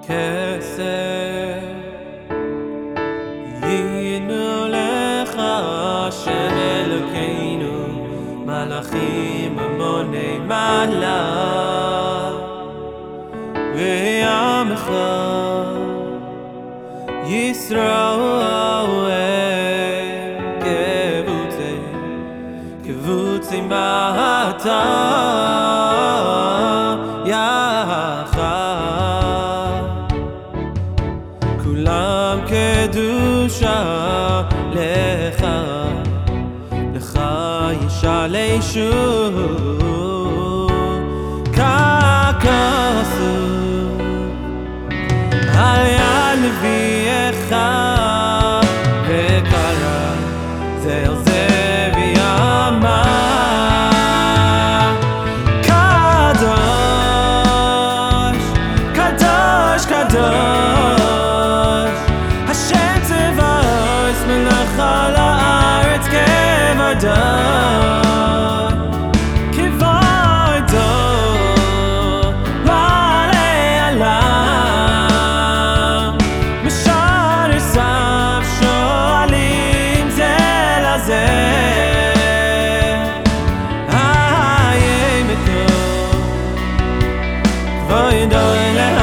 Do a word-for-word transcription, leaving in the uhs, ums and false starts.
כסף ייתנו לך השם אלוקינו מלאכים המוני מעלה ועמך ישראל קבוצי קבוצי מעתה כולם קדושה לך, לך ישלשו ככסוף על יד נביאך וקרא זה אל זה ויאמר קדוש, קדוש, קדוש כבודו לעולם משאר סף שואלים זה לזה היי מתו כבודו